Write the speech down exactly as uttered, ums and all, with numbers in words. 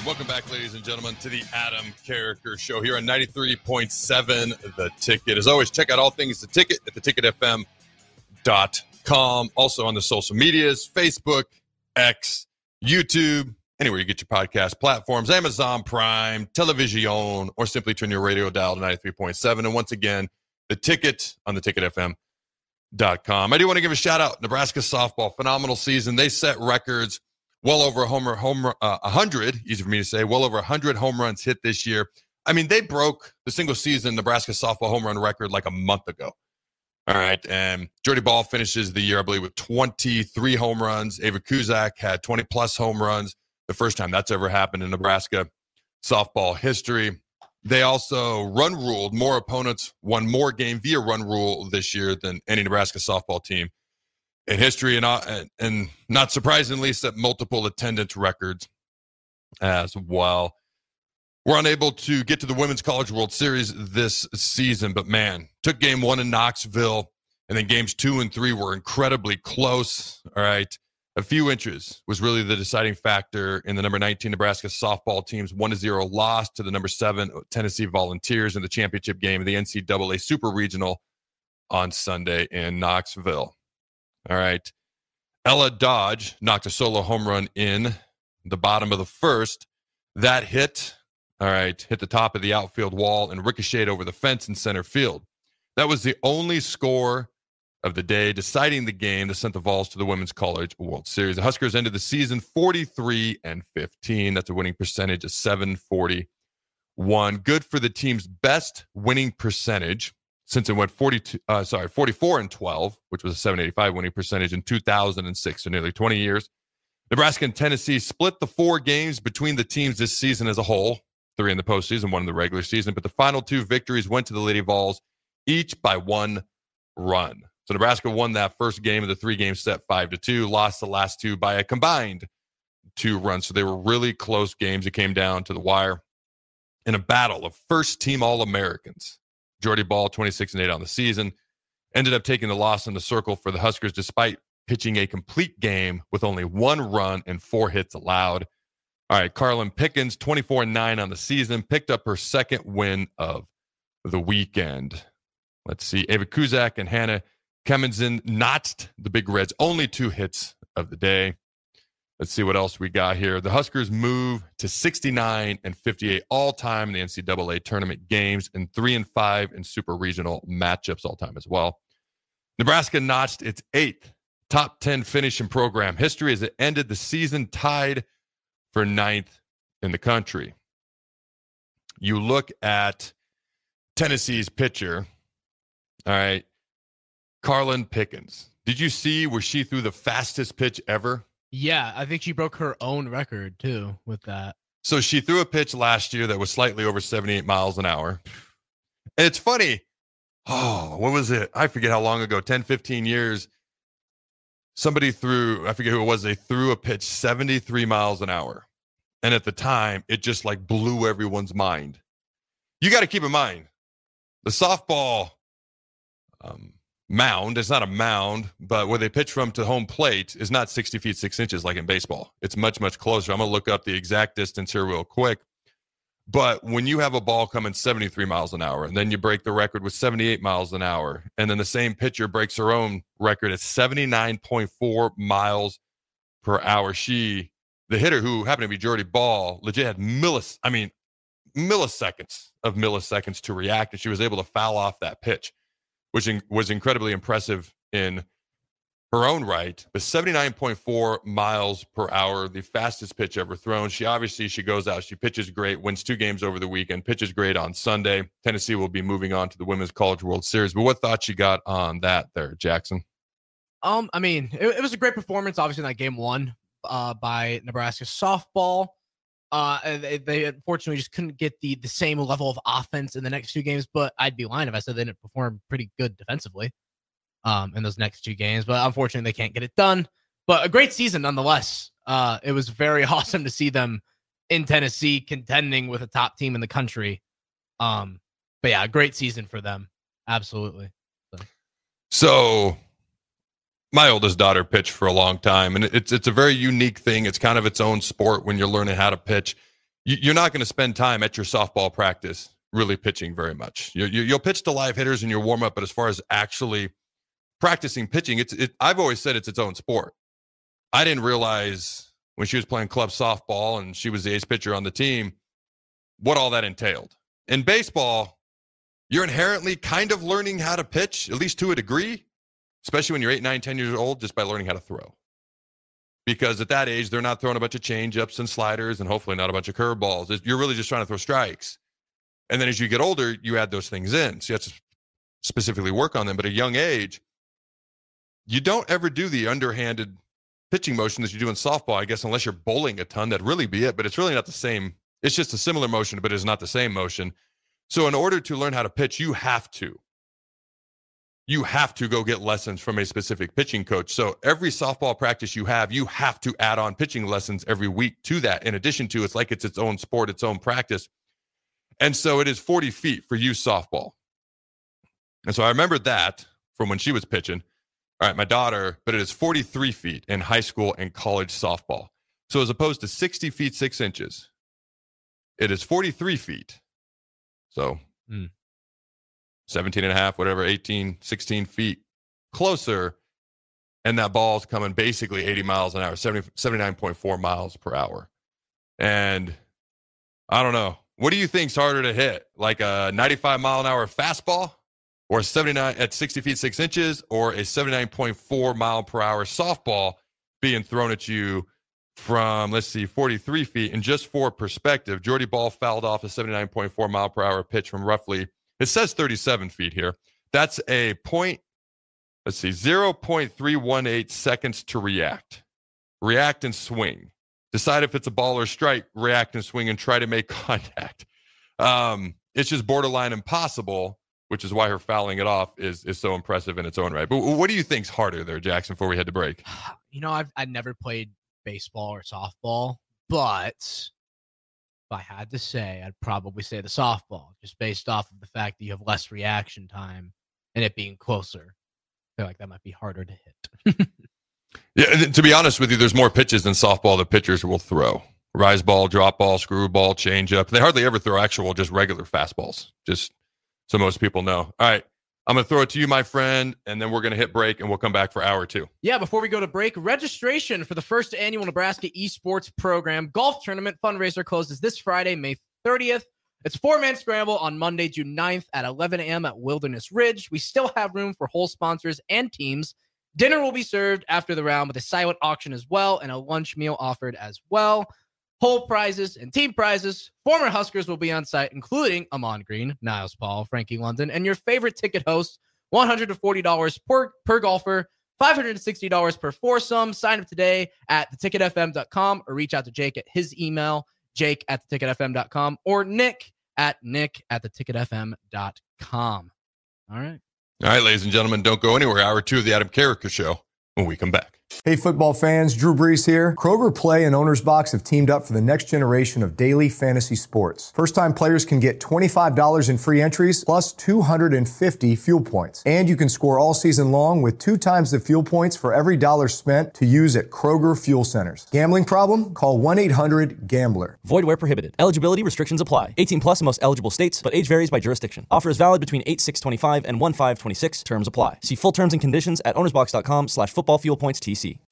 Welcome back, ladies and gentlemen, to the Adam Carriker Show here on ninety-three point seven The Ticket. As always, check out all things The Ticket at the ticket f m dot com. Also on the social medias, Facebook, X, YouTube, anywhere you get your podcast platforms, Amazon Prime, Television, or simply turn your radio dial to ninety-three point seven. And once again, The Ticket on the ticket f m dot com. I do want to give a shout out. Nebraska softball, phenomenal season. They set records. Well over a homer, homer, uh, one hundred, easy for me to say, well over one hundred home runs hit this year. I mean, they broke the single season Nebraska softball home run record like a month ago. All right, and Jordy Ball finishes the year, I believe, with twenty-three home runs. Ava Kuzak had twenty-plus home runs, the first time that's ever happened in Nebraska softball history. They also run-ruled. More opponents won more game via run rule this year than any Nebraska softball team in history, and, uh, and not surprisingly, set multiple attendance records as well. We're unable to get to the Women's College World Series this season, but man, took game one in Knoxville, and then games two and three were incredibly close. All right, a few inches was really the deciding factor in the number nineteen Nebraska softball team's one to zero loss to the number seven Tennessee Volunteers in the championship game of the N C double A Super Regional on Sunday in Knoxville. All right. Ella Dodge knocked a solo home run in the bottom of the first. That hit, all right, hit the top of the outfield wall and ricocheted over the fence in center field. That was the only score of the day, deciding the game that sent the Vols to the Women's College World Series. The Huskers ended the season forty-three and fifteen. That's a winning percentage of seven forty-one. Good for the team's best winning percentage since it went forty-two, uh, sorry, forty-four and twelve, which was a seven eighty-five winning percentage in two thousand six, so nearly twenty years. Nebraska and Tennessee split the four games between the teams this season as a whole, three in the postseason, one in the regular season, but the final two victories went to the Lady Vols, each by one run. So Nebraska won that first game of the three-game set five to two, lost the last two by a combined two runs. So they were really close games. It came down to the wire in a battle of first-team All-Americans. Jordy Ball, twenty-six and eight on the season, ended up taking the loss in the circle for the Huskers despite pitching a complete game with only one run and four hits allowed. All right, Carlin Pickens, twenty-four and nine on the season, picked up her second win of the weekend. Let's see, Ava Kuzak and Hannah Kemenzin notched the Big Reds' only two hits of the day. Let's see what else we got here. The Huskers move to sixty-nine and fifty-eight all-time in the N C double A tournament games and three and five in super regional matchups all-time as well. Nebraska notched its eighth top ten finish in program history as it ended the season tied for ninth in the country. You look at Tennessee's pitcher, all right, Carlin Pickens. Did you see where she threw the fastest pitch ever? Yeah, I think she broke her own record, too, with that. So she threw a pitch last year that was slightly over seventy-eight miles an hour. And it's funny. Oh, what was it? I forget how long ago, ten, fifteen years. Somebody threw, I forget who it was, they threw a pitch seventy-three miles an hour. And at the time, it just like blew everyone's mind. You got to keep in mind, the softball um, mound, it's not a mound, but where they pitch from to home plate is not sixty feet, six inches like in baseball. It's much, much closer. I'm going to look up the exact distance here real quick. But when you have a ball coming seventy-three miles an hour, and then you break the record with seventy-eight miles an hour, and then the same pitcher breaks her own record at seventy-nine point four miles per hour, she, the hitter who happened to be Jordy Ball, legit had millis, I mean, milliseconds of milliseconds to react, and she was able to foul off that pitch, which in, was incredibly impressive in her own right. But seventy-nine point four miles per hour, the fastest pitch ever thrown. She obviously, she goes out, she pitches great, wins two games over the weekend, pitches great on Sunday. Tennessee will be moving on to the Women's College World Series. But what thoughts you got on that there, Jackson? Um, I mean, it, it was a great performance, obviously, in that game one uh, by Nebraska softball. Uh, they, they unfortunately just couldn't get the, the same level of offense in the next two games, but I'd be lying if I said they didn't perform pretty good defensively um, in those next two games. But unfortunately, they can't get it done. But a great season nonetheless. Uh, it was very awesome to see them in Tennessee contending with a top team in the country. Um, but yeah, a great season for them. Absolutely. So, so my oldest daughter pitched for a long time, and it's it's a very unique thing. It's kind of its own sport when you're learning how to pitch. you're not going to spend time at your softball practice really pitching very much. You, you, you'll pitch to live hitters in your warm up, but as far as actually practicing pitching, it's it, I've always said it's its own sport. I didn't realize when she was playing club softball and she was the ace pitcher on the team what all that entailed. In baseball, you're inherently kind of learning how to pitch, at least to a degree, especially when you're eight, nine, ten years old, just by learning how to throw. Because at that age, they're not throwing a bunch of change-ups and sliders and hopefully not a bunch of curveballs. You're really just trying to throw strikes. And then as you get older, you add those things in. So you have to specifically work on them. But at a young age, you don't ever do the underhanded pitching motion that you do in softball, I guess, unless you're bowling a ton. That'd really be it. But it's really not the same. It's just a similar motion, but it's not the same motion. So in order to learn how to pitch, you have to. You have to go get lessons from a specific pitching coach. So every softball practice you have, you have to add on pitching lessons every week to that. In addition to, it's like it's its own sport, its own practice. And so it is forty feet for youth softball. And so I remembered that from when she was pitching. All right, my daughter, but it is forty-three feet in high school and college softball. So as opposed to sixty feet, six inches, it is forty-three feet. So mm. seventeen and a half, whatever, eighteen, sixteen feet closer. And that ball's coming basically eighty miles an hour, seventy, seventy-nine point four miles per hour. And I don't know. What do you think's harder to hit? Like a ninety-five mile an hour fastball or seventy-nine at sixty feet, six inches, or a seventy-nine point four mile per hour softball being thrown at you from, let's see, forty-three feet? And just for perspective, Jordy Ball fouled off a seventy-nine point four mile per hour pitch from roughly, it says thirty-seven feet here. That's a point, let's see, zero point three one eight seconds to react. React and swing. Decide if it's a ball or strike, react and swing and try to make contact. Um, it's just borderline impossible, which is why her fouling it off is is so impressive in its own right. But what do you think's harder there, Jackson, before we head to break? You know, I've I never played baseball or softball, but if I had to say, I'd probably say the softball, just based off of the fact that you have less reaction time and it being closer. I feel like that might be harder to hit. Yeah, to be honest with you, there's more pitches than softball that pitchers will throw. Rise ball, drop ball, screwball, changeup. They hardly ever throw actual, just regular fastballs, just so most people know. All right, I'm going to throw it to you, my friend, and then we're going to hit break, and we'll come back for hour two. Yeah, before we go to break, registration for the first annual Nebraska Esports Program Golf Tournament fundraiser closes this Friday, May thirtieth. It's a four-man scramble on Monday, June ninth at eleven a.m. at Wilderness Ridge. We still have room for whole sponsors and teams. Dinner will be served after the round with a silent auction as well, and a lunch meal offered as well. Whole prizes and team prizes. Former Huskers will be on site, including Amon Green, Niles Paul, Frankie London, and your favorite ticket hosts. one hundred forty dollars per, per golfer, five hundred sixty dollars per foursome. Sign up today at the ticket f m dot com or reach out to Jake at his email, jake at the ticket f m dot com, or Nick at nick at the ticket f m dot com. All right. All right, ladies and gentlemen, don't go anywhere. Hour two of the Adam Carricker Show when we come back. Hey, football fans, Drew Brees here. Kroger Play and Owner's Box have teamed up for the next generation of daily fantasy sports. First-time players can get twenty-five dollars in free entries plus two hundred fifty fuel points. And you can score all season long with two times the fuel points for every dollar spent to use at Kroger Fuel Centers. Gambling problem? Call one eight hundred gambler. Void where prohibited. Eligibility restrictions apply. eighteen plus in most eligible states, but age varies by jurisdiction. Offer is valid between eight six twenty-five and one five twenty-six. Terms apply. See full terms and conditions at ownersbox dot com slash football fuel points T C.